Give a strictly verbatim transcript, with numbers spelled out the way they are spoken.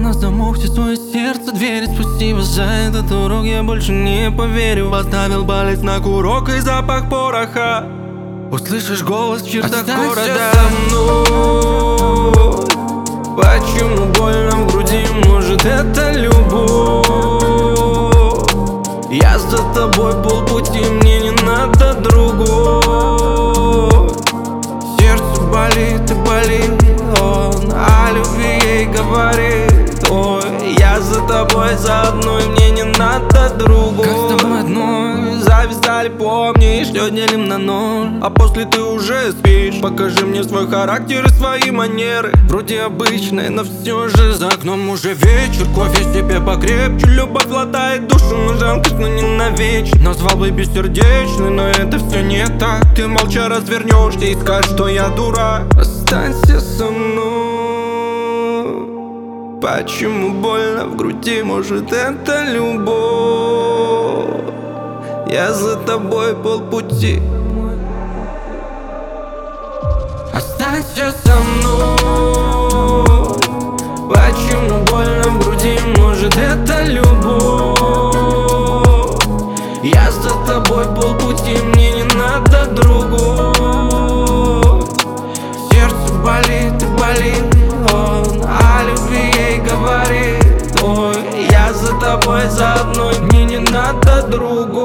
на замок все свое сердце, двери. Спасибо за этот урок, я больше не поверю. Поставил палец на курок и запах пороха. Услышишь голос в чертах города. Со мной. Почему больно в груди? Может, это любовь? Я за тобой полпути, мне не надо другой. Сердце болит и болит, он о любви ей говорит. Ой, я за тобой за одной, мне не надо другой. Как с тобой одной завязали, помнишь, все делим на ноль. А после ты уже спишь. Покажи мне свой характер и свои манеры. Вроде обычные, но все же за окном уже вечер. Кофе себе покрепче, любовь латает душу, но жалко, но не навечно. Назвал бы бессердечный, но это все не так. Ты молча развернешься и скажешь, что я дурак. Останься со мной. Почему больно в груди? Может, это любовь? Я за тобой полпути. Останься со мной. Почему больно в груди? Может, это любовь? Я за тобой полпути, мне не надо другой. Сердце болит и болит, он о любви ей говорит. Ой, я за тобой за одной, мне не надо другой.